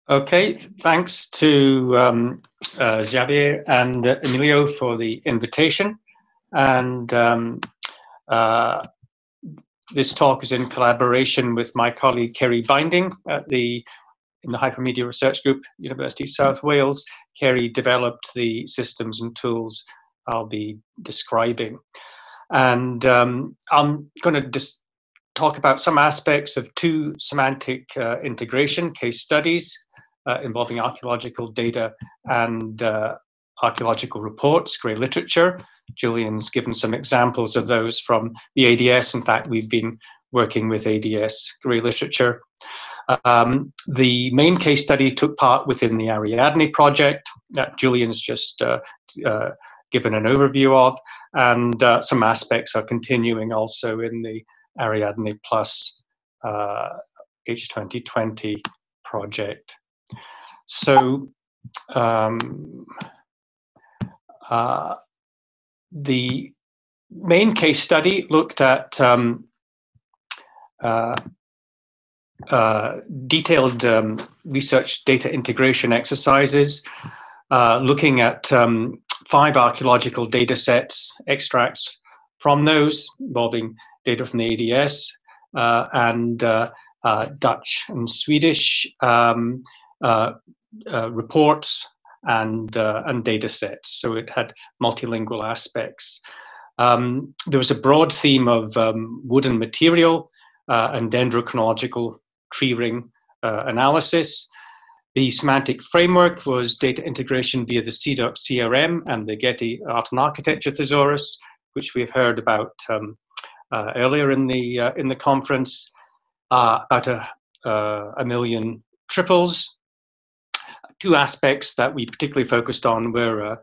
Okay, thanks to Xavier and Emilio for the invitation. And this talk is in collaboration with my colleague Kerry Binding in the Hypermedia Research Group, University of South Wales. Kerry developed the systems and tools I'll be describing. And I'm going to just talk about some aspects of two semantic integration case studies involving archaeological data and archaeological reports, grey literature. Julian's given some examples of those from the ADS. In fact, we've been working with ADS grey literature. The main case study took part within the Ariadne project that Julian's just given an overview of, and some aspects are continuing also in the Ariadne Plus H2020 project. So the main case study looked at detailed research data integration exercises, looking at 5 archaeological data sets, extracts from those involving data from the ADS and Dutch and Swedish reports and data sets. So it had multilingual aspects. There was a broad theme of wooden material and dendrochronological tree ring analysis. The semantic framework was data integration via the CDOC CRM and the Getty Art and Architecture Thesaurus, which we've heard about earlier in the conference. About a million triples. 2 aspects that we particularly focused on were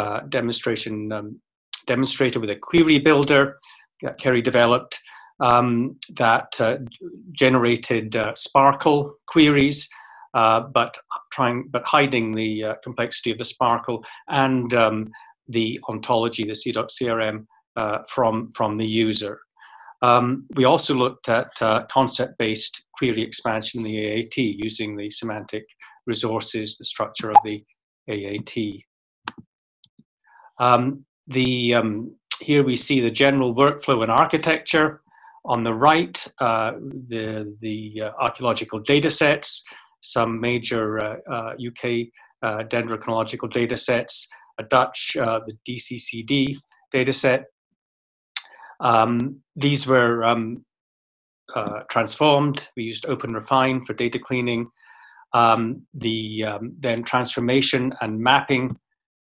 demonstrator with a query builder that Kerry developed that generated SPARQL queries, but hiding the complexity of the SPARQL and the ontology, the CDOC CRM, from the user. We also looked at concept-based query expansion in the AAT using the semantic resources, the structure of the AAT. Here we see the general workflow and architecture. On the right, the archaeological data sets, some major UK dendrochronological data sets, a Dutch, the DCCD data set. These were transformed. We used OpenRefine for data cleaning. Then transformation and mapping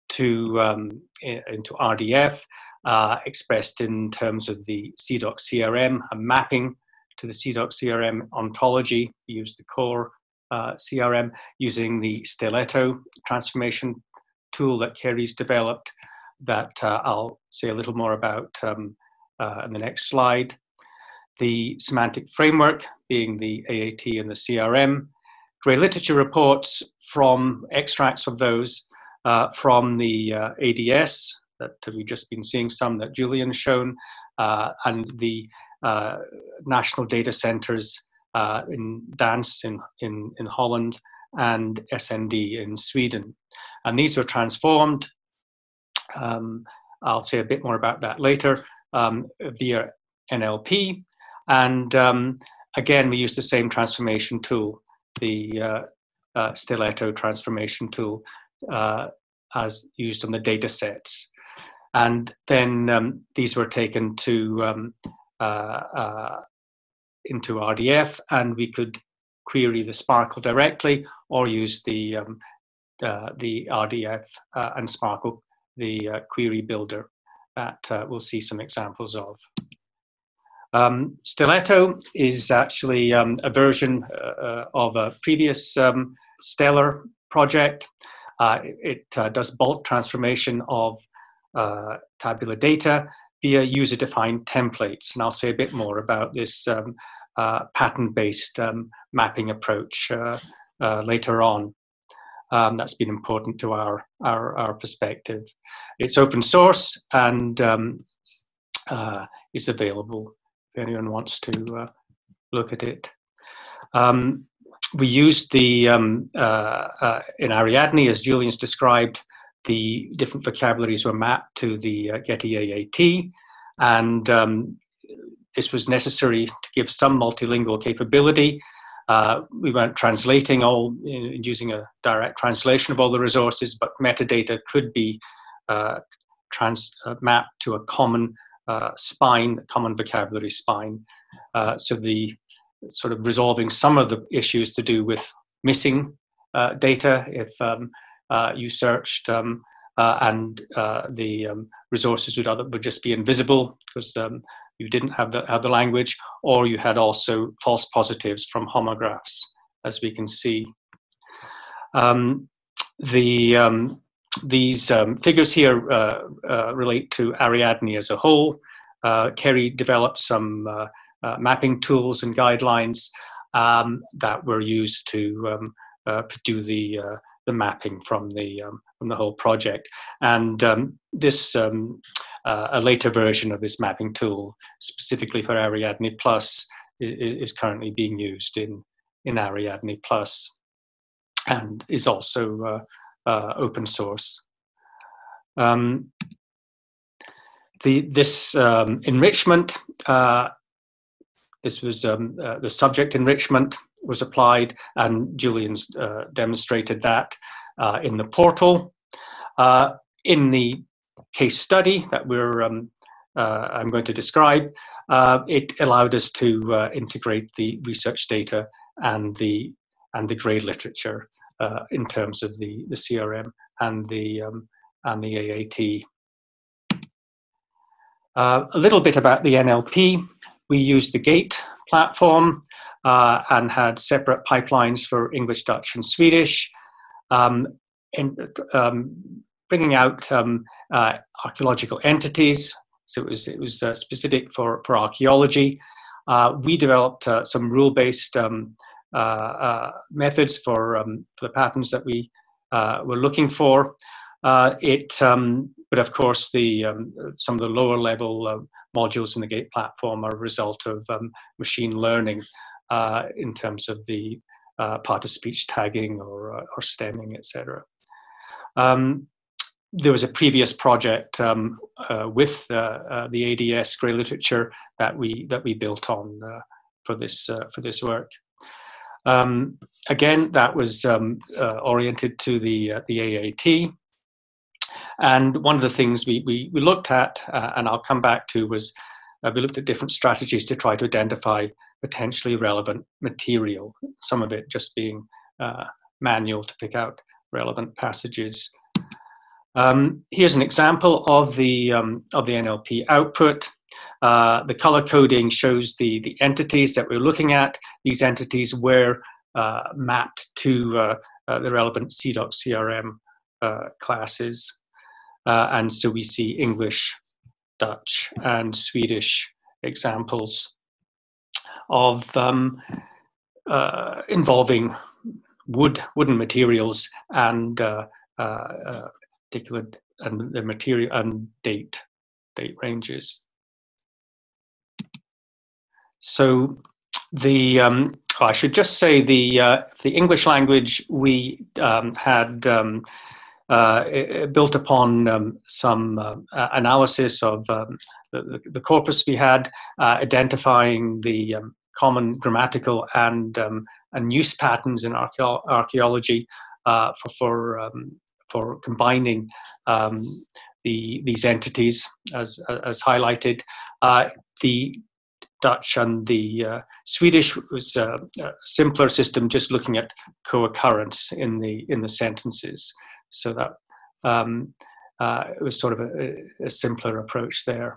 into RDF, expressed in terms of the CDOC CRM, a mapping to the CDOC CRM ontology. We used the core CRM using the Stiletto transformation tool that Kerry's developed that I'll say a little more about in the next slide. The semantic framework being the AAT and the CRM. Grey literature reports from extracts of those from the ADS that we've just been seeing, some that Julian's shown, and the national data centers in Dance in Holland and SND in Sweden. And these were transformed. I'll say a bit more about that later, via NLP. And again, we used the same transformation tool, the Stiletto transformation tool, as used on the data sets. And then these were taken to into RDF, and we could query the SPARQL directly or use the RDF and SPARQL, the query builder that we'll see some examples of. Stiletto is actually a version of a previous Stellar project. It does bulk transformation of tabular data via user-defined templates. And I'll say a bit more about this pattern-based mapping approach later on. That's been important to our perspective. It's open source and is available if anyone wants to look at it. we used the, in Ariadne, as Julian's described, the different vocabularies were mapped to the Getty AAT, and this was necessary to give some multilingual capability. We weren't translating all, using a direct translation of all the resources, but metadata could be mapped to a common spine, a common vocabulary spine. So the sort of resolving some of the issues to do with missing data if you searched and the resources would just be invisible because you didn't have the language, or you had also false positives from homographs, as we can see. These figures here relate to Ariadne as a whole. Kerry developed some mapping tools and guidelines that were used to do the mapping from the whole project. And this a later version of this mapping tool, specifically for Ariadne Plus, is currently being used in Ariadne Plus, and is also open source. This enrichment, this was the subject enrichment was applied, and Julian's demonstrated that in the portal. In the case study that I'm going to describe, it allowed us to integrate the research data and the grade literature in terms of the CRM and the AAT. A little bit about the NLP. We used the GATE platform and had separate pipelines for English, Dutch, and Swedish. Bringing out archaeological entities, so it was specific for archaeology. We developed some rule-based methods for the patterns that we were looking for. But of course, some of the lower level modules in the GATE platform are a result of machine learning in terms of the part-of-speech tagging or stemming, etc. There was a previous project with the ADS Grey Literature that we built on for this work. Again, that was oriented to the AAT. And one of the things we looked at, and I'll come back to, was we looked at different strategies to try to identify potentially relevant material, some of it just being manual to pick out relevant passages. Here's an example of the NLP output. The color coding shows the entities that we're looking at. These entities were mapped to the relevant C.CRM classes. And so we see English, Dutch, and Swedish examples of involving wooden materials and particular and the material and date ranges. So I should just say the English language we had built upon some analysis of the corpus we had, identifying the common grammatical and use patterns in archaeology for combining these entities as highlighted. The Dutch and the Swedish was a simpler system, just looking at co-occurrence in the sentences. So that it was sort of a simpler approach there.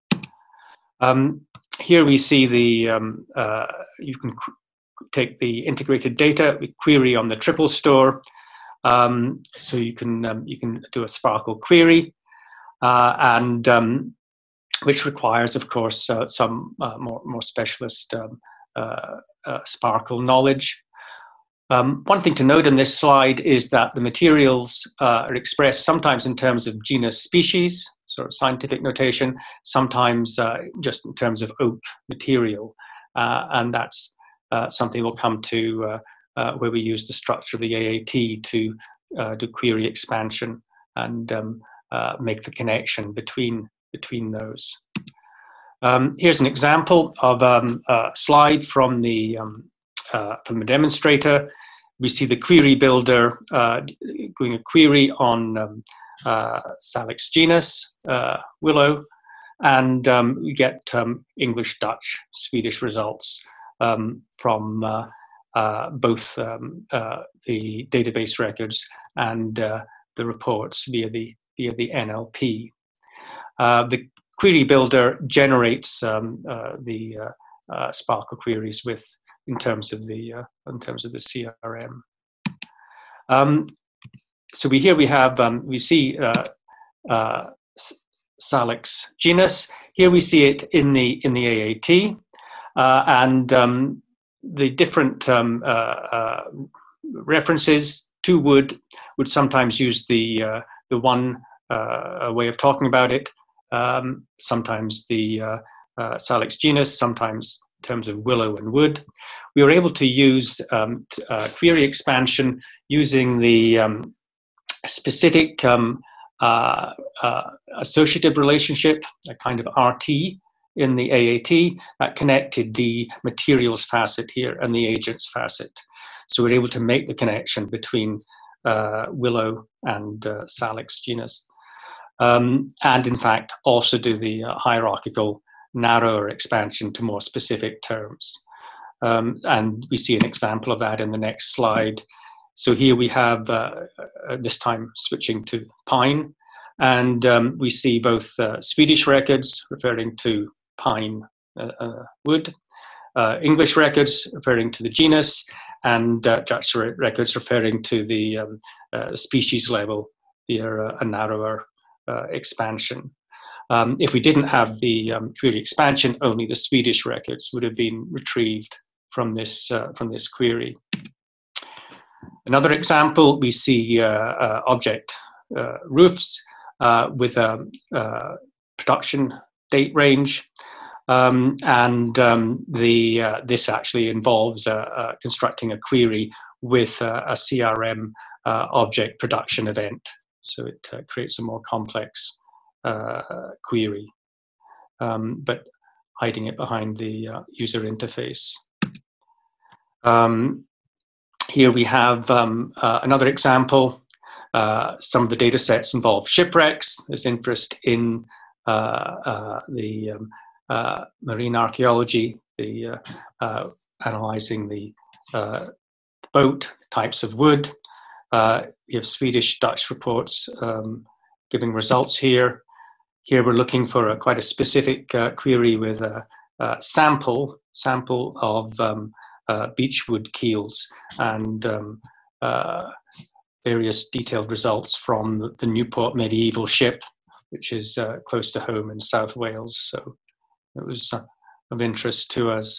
Here we see you can take the integrated data, we query on the triple store. So you can do a Sparkle query, and which requires, of course, some more specialist Sparkle knowledge. One thing to note in this slide is that the materials are expressed sometimes in terms of genus species, sort of scientific notation, sometimes just in terms of oak material. And that's something we'll come to where we use the structure of the AAT to do query expansion and make the connection between those. Here's an example of a slide from the demonstrator. We see the query builder doing a query on Salix genus, willow, and we get English, Dutch, Swedish results from both the database records and the reports via the NLP. The query builder generates the SPARQL queries in terms of the CRM. So we see Salix genus. Here we see it in the AAT, and the different references to wood would sometimes use the one way of talking about it. Sometimes the Salix genus, sometimes in terms of willow and wood. We were able to use query expansion using the specific associative relationship, a kind of RT in the AAT that connected the materials facet here and the agents facet. So we're able to make the connection between willow and Salix genus. And in fact, also do the hierarchical narrower expansion to more specific terms. And we see an example of that in the next slide. So here we have, this time switching to pine, and we see both Swedish records referring to pine wood, English records referring to the genus, and Dutch records referring to the species level via a narrower expansion. If we didn't have the query expansion, only the Swedish records would have been retrieved from this query. Another example, we see object roofs with a production date range, and this actually involves constructing a query with a CRM object production event. So it creates a more complex query, but hiding it behind the user interface. Here we have another example. Some of the data sets involve shipwrecks. There's interest in the marine archaeology, analyzing the boat, types of wood. We have Swedish, Dutch reports giving results here. Here we're looking for quite a specific query with a sample of beechwood keels and various detailed results from the Newport medieval ship, which is close to home in South Wales. So it was of interest to us.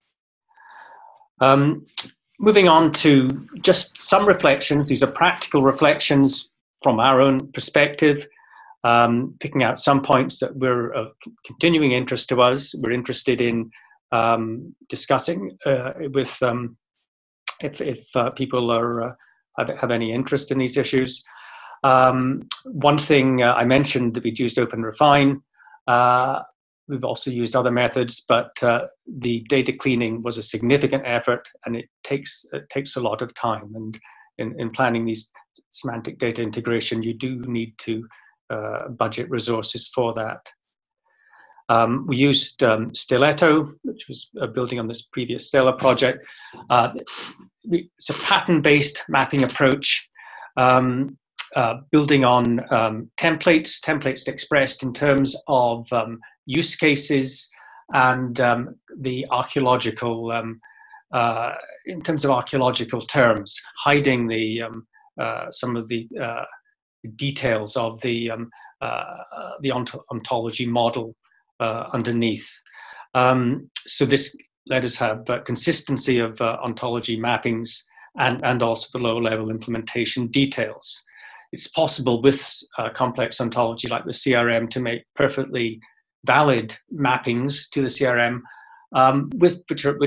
Moving on to just some reflections. These are practical reflections from our own perspective, picking out some points that were of continuing interest to us. We're interested in discussing with if people are have any interest in these issues. One thing I mentioned that we'd used OpenRefine. We've also used other methods, but the data cleaning was a significant effort, and it takes a lot of time. And in planning these semantic data integration, you do need to budget resources for that. We used Stiletto, which was building on this previous Stellar project. It's a pattern-based mapping approach, building on templates expressed in terms of use cases and the archaeological, in terms of archaeological terms, hiding the some of the details of the ontology model underneath. So this let us have consistency of ontology mappings and also the low-level implementation details. It's possible with complex ontology like the CRM to make perfectly valid mappings to the CRM, which are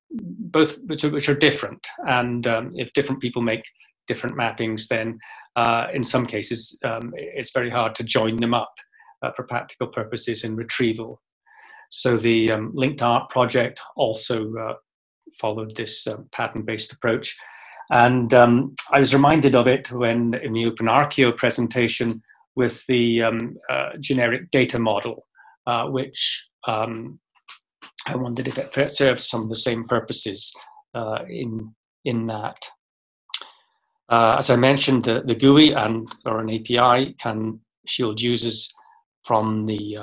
both which are different, and if different people make different mappings, then in some cases it's very hard to join them up for practical purposes in retrieval. So the Linked Art project also followed this pattern-based approach. And I was reminded of it when in the OpenArcheo presentation with the generic data model, which I wondered if it serves some of the same purposes in that. As I mentioned, the GUI or an API can shield users from the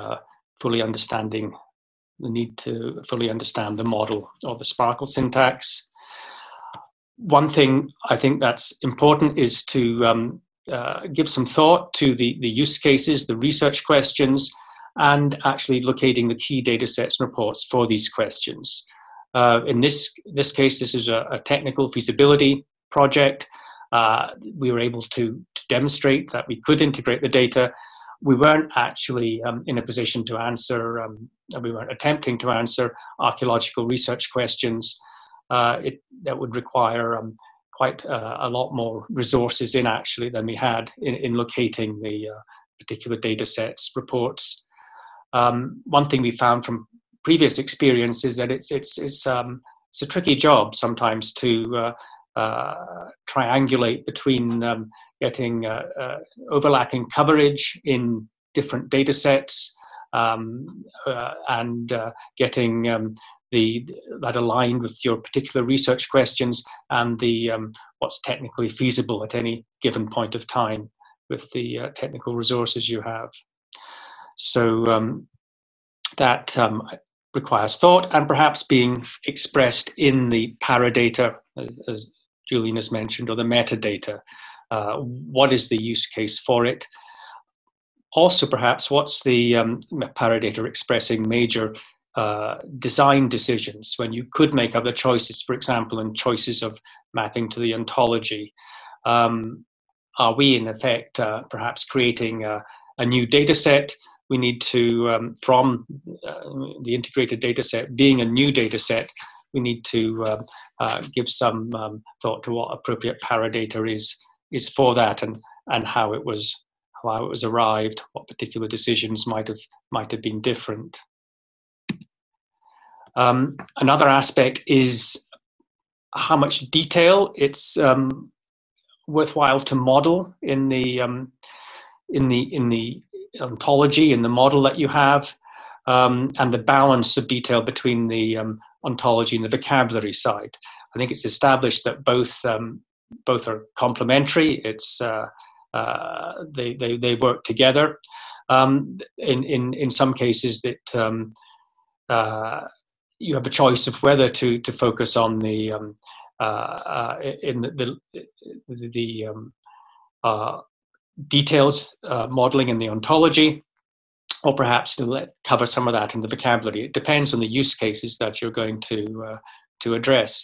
need to fully understand the model or the SPARQL syntax. One thing I think that's important is to give some thought to the use cases, the research questions, and actually locating the key data sets and reports for these questions. In this case, this is a technical feasibility project. We were able to demonstrate that we could integrate the data. We weren't actually in a position to answer, we weren't attempting to answer archaeological research questions. That would require quite a lot more resources than we had in locating the particular data sets, reports. One thing we found from previous experience is that it's a tricky job sometimes to triangulate between getting overlapping coverage in different data sets and getting that aligned with your particular research questions and the what's technically feasible at any given point of time with the technical resources you have. So that requires thought and perhaps being expressed in the paradata, as Julian has mentioned, or the metadata. What is the use case for it? Also, perhaps, what's the paradata expressing major design decisions when you could make other choices, for example, in choices of mapping to the ontology? Are we, in effect, perhaps creating a new data set? We need to, from the integrated data set being a new data set, we need to give some thought to what appropriate paradata is for that, and how it was arrived, what particular decisions might have been different. Another aspect is how much detail it's worthwhile to model in the ontology, in the model that you have, and the balance of detail between the ontology and the vocabulary side. I think it's established that both are complementary. It's they work together. In some cases, that you have a choice of whether to focus on the details modeling in the ontology, or perhaps to cover some of that in the vocabulary. It depends on the use cases that you're going to address.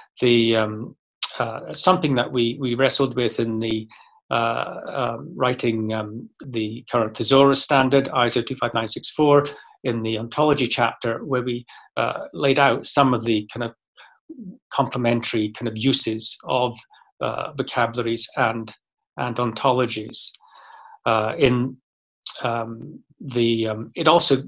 Something that we wrestled with in the writing the current Thesaurus standard, ISO 25964, in the ontology chapter, where we laid out some of the kind of complementary kind of uses of vocabularies and ontologies. It also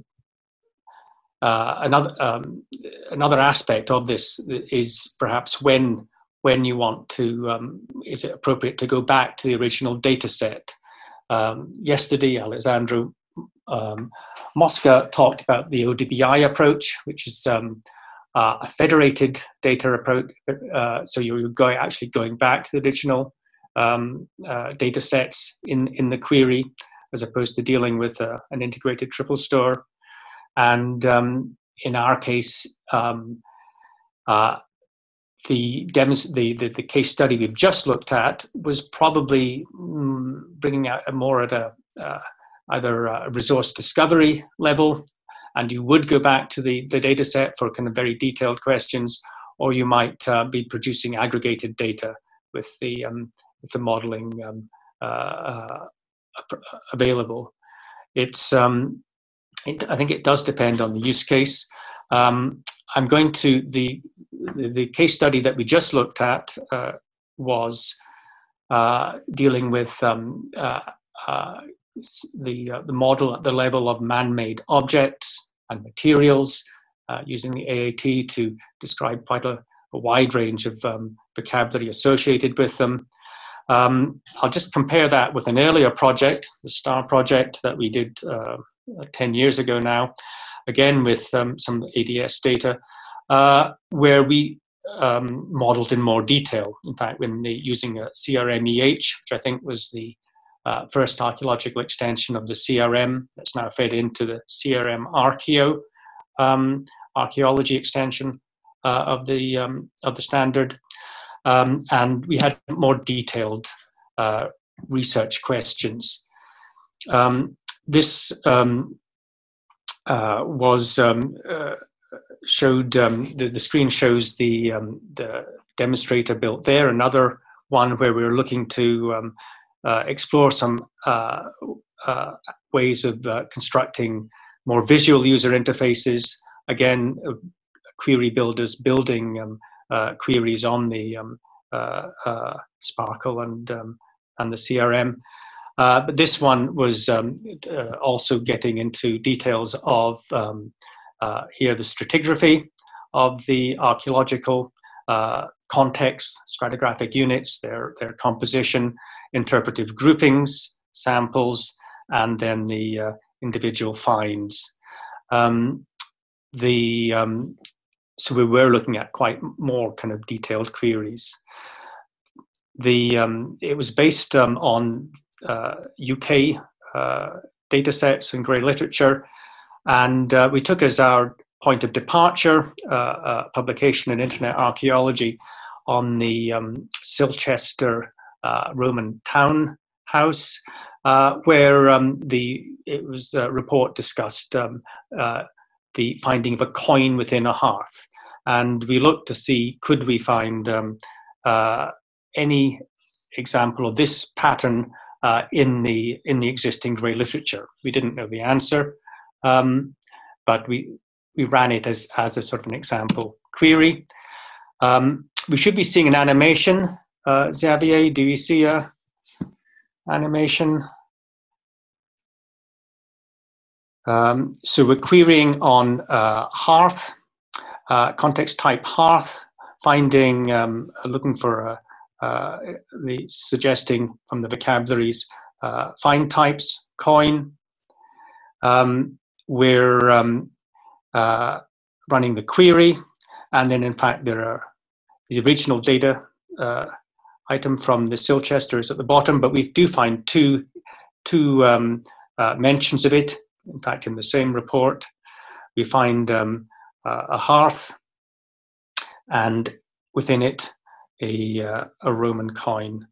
another aspect of this is perhaps when you want to, is it appropriate to go back to the original data set? Yesterday, Alessandro Mosca talked about the ODBI approach, which is a federated data approach. So you're actually going back to the original data sets in the query, as opposed to dealing with an integrated triple store. And in our case, the case study we've just looked at was probably bringing out more at either a resource discovery level, and you would go back to the data set for kind of very detailed questions, or you might be producing aggregated data with the modeling available. I think it does depend on the use case. I'm going to the case study that we just looked at was dealing with the model at the level of man-made objects and materials, using the AAT to describe quite a wide range of vocabulary associated with them. I'll just compare that with an earlier project, the STAR project that we did 10 years ago now, again with some ADS data, where we modeled in more detail. In fact, when using a CRM-EH, which I think was the first archaeological extension of the CRM that's now fed into the CRM Archeo archaeology extension of the standard. And we had more detailed research questions. This was showed, the screen shows the demonstrator built there, another one where we were looking to explore some ways of constructing more visual user interfaces. Again, query builders building queries on the Sparkle and the CRM. But this one was also getting into details of here the stratigraphy of the archaeological context, stratigraphic units, their composition, interpretive groupings, samples, and then the individual finds. So we were looking at quite more kind of detailed queries. It was based on UK data sets and grey literature, and we took as our point of departure publication in Internet Archaeology on the Silchester Roman town house, where it was a report discussed the finding of a coin within a hearth, and we looked to see could we find any example of this pattern in the existing grey literature. We didn't know the answer, but we ran it as a sort of an example query. We should be seeing an animation. Xavier, do you see a animation? So we're querying on hearth, context type hearth, finding, looking for suggesting from the vocabularies find types, coin. We're running the query, and then in fact there are the original data item from the Silchester is at the bottom, but we do find two mentions of it. In fact, in the same report, we find a hearth, and within it a Roman coin,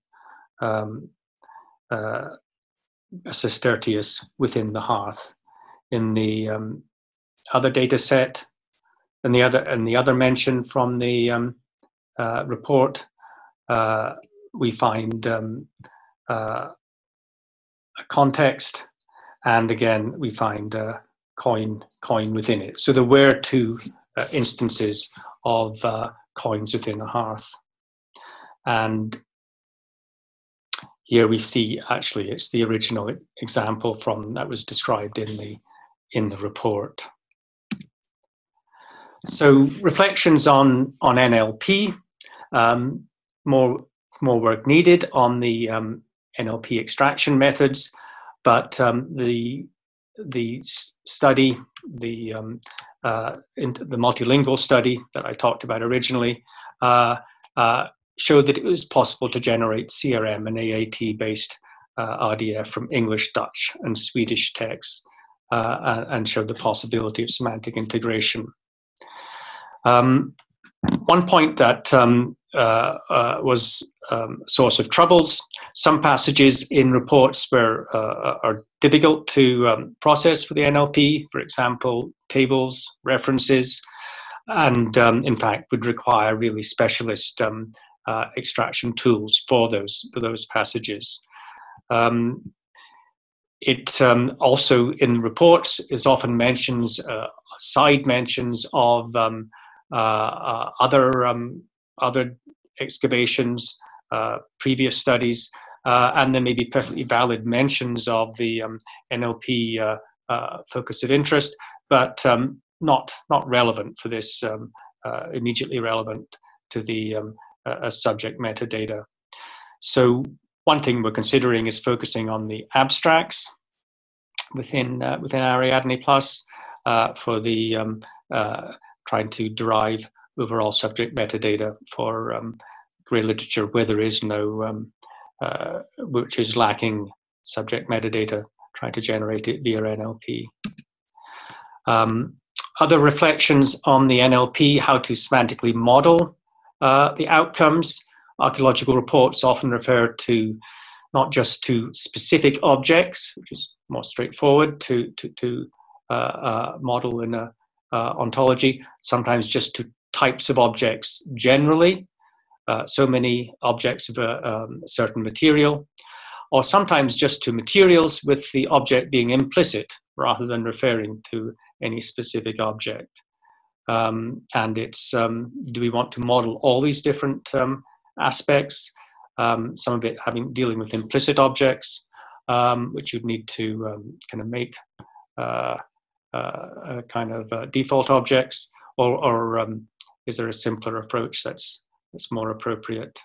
a sestertius within the hearth. In the other data set, and the other mention from the report, we find a context, and again we find a coin within it. So there were two instances of coins within a hearth, and here we see actually it's the original example from that was described in the report. So reflections on NLP. More work needed on the NLP extraction methods, but the study, the multilingual study that I talked about originally, showed that it was possible to generate CRM and AAT-based RDF from English, Dutch, and Swedish texts, and showed the possibility of semantic integration. One point that was a source of troubles, some passages in reports are difficult to process for the NLP, for example, tables, references, and in fact would require really specialist extraction tools for those passages. It also in reports is often mentions, side mentions of other excavations, previous studies, and there may be perfectly valid mentions of the NLP focus of interest, but not relevant for this, immediately relevant to the subject metadata. So one thing we're considering is focusing on the abstracts within Ariadne Plus for the trying to derive overall subject metadata for grey literature where there is no, which is lacking subject metadata, trying to generate it via NLP. Other reflections on the NLP, how to semantically model the outcomes. Archaeological reports often refer to not just to specific objects, which is more straightforward to model in a ontology, sometimes just to types of objects generally, so many objects of a certain material, or sometimes just to materials with the object being implicit rather than referring to any specific object. And it's, do we want to model all these different aspects? Some of it dealing with implicit objects, which you'd need to kind of make kind of default objects, or is there a simpler approach that's more appropriate?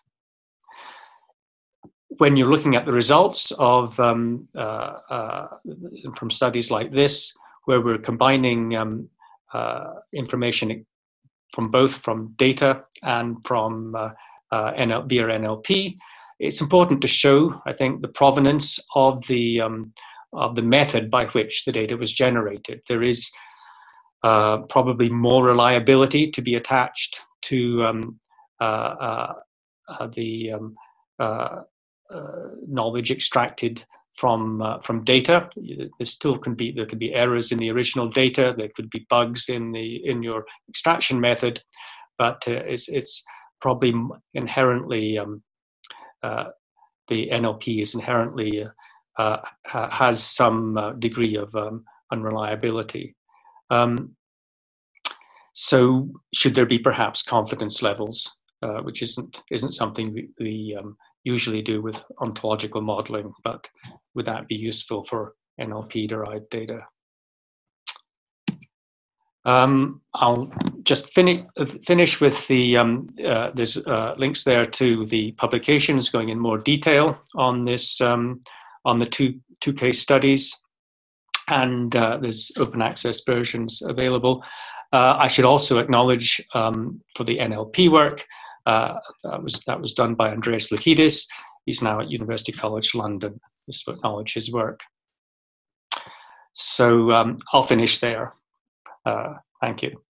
When you're looking at the results of from studies like this, where we're combining information from both from data and from via NLP, it's important to show, I think, the provenance of the method by which the data was generated. There is probably more reliability to be attached to the knowledge extracted from data. There could be errors in the original data. There could be bugs in your extraction method, but it's probably inherently the NLP is inherently has some degree of unreliability. So should there be perhaps confidence levels, which isn't something we usually do with ontological modeling, but would that be useful for NLP-derived data? I'll just finish with the there's links there to the publications going in more detail on this on the two case studies, and there's open access versions available. I should also acknowledge for the NLP work that was done by Andreas Loukidis. He's now at University College London. Just to acknowledge his work. So I'll finish there. Thank you.